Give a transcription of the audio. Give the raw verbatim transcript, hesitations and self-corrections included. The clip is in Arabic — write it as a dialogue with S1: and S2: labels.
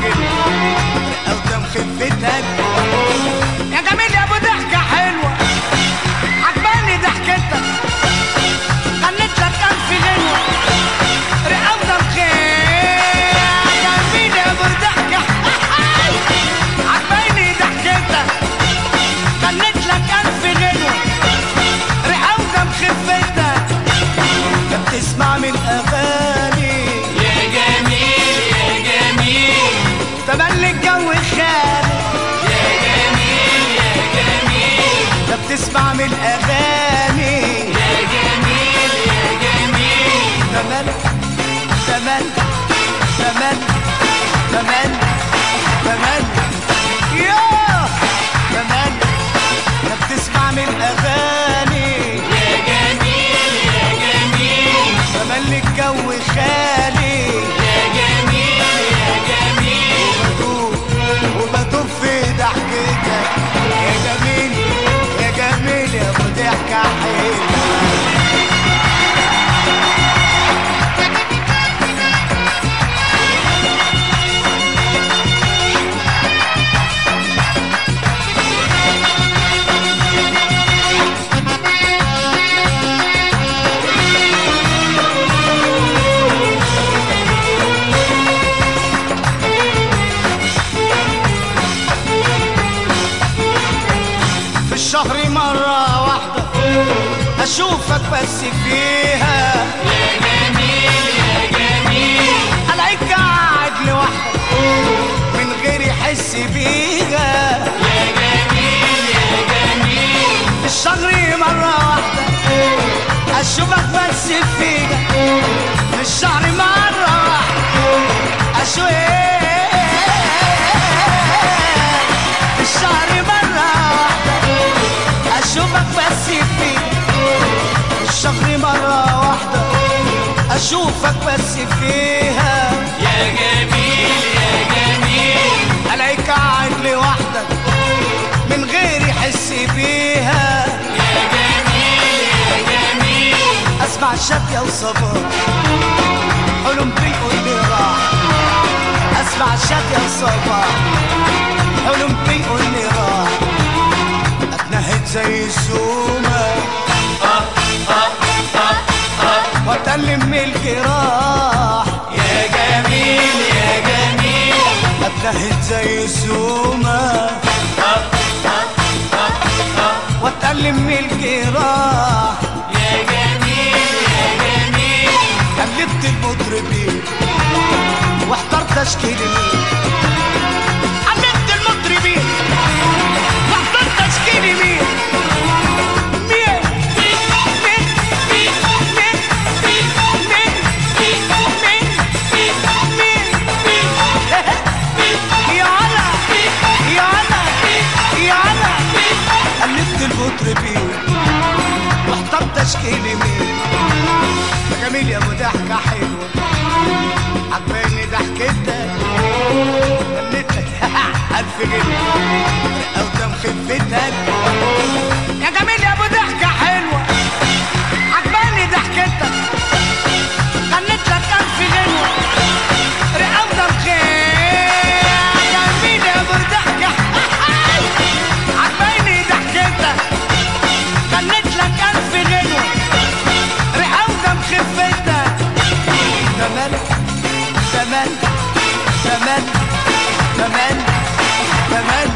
S1: جنيه او دم خفتك يا جميل يا ابو ضحكه حلوه عجباني ضحكتك غنيت لك الف غنوه رقه ودم خير يا جميل يا ابو ضحكه عجباني ضحكتك غنيت لك الف غنوه رقه ودم خفتك بتسمع من اغاني
S2: يا جميل يا جميل
S1: تملي الجو خالي
S2: يا جميل يا جميل
S1: ده بتسمع من اغاني
S2: يا جميل يا جميل
S1: تمل تمل تمل تمل تمل ياه تمل ده بتسمع من اغاني
S2: يا جميل يا جميل
S1: تملي الجو خالي
S2: يا جميل يا جميل
S1: بدوب وبدوب في ضحكتك يا جميل يا جميل يا ابو ضحكه حلوه في الشهر مرة واحدة أشوفك بس فيها
S2: يا جميل يا جميل
S1: ألاقيك قاعد لوحدك من غير يحس بيها
S2: يا جميل يا جميل
S1: في الشهر مرة واحدة أشوفك بس فيها في الشهر مرة واحدة أشوفك في الشهر مرة واحدة أشوفك بس فيها في الشهر مرة واحدة أشوفك بس فيها
S2: يا جميل يا جميل
S1: ألاقيك قاعد لوحدك من غير يحس بيها
S2: يا جميل يا جميل
S1: أسمع شكيا وصباح حلم بيقول لي راح أسمع شكيا وصباح حلم بيقول لي راح اتنهد زي السومة واتألم من الجراح
S2: يا جميل يا جميل
S1: اتنهد زي السومة واتألم من الجراح
S2: يا جميل يا جميل
S1: كلمت المطربين واحترت اشكيل مين كلمت المطربين واحترت اشكيل مين مين مين مين مين مين مين مين مين يا علا يا علا يا علا قلبت المطربين واحترت اشكيل مين يا جميل يا ابو ضحكه حلوه عجباني ضحكتك خليتك الف جنيه او دم خفتك يا جميل يا ابو ضحكه حلوه عجباني ضحكتك خليت لك الف غنوه رقه ودم خير يا جميل يا ابو ضحكه عجباني ضحكتك خليت لك الف غنوه رقه ودم خفتك تمل تمل تمل تمل تمل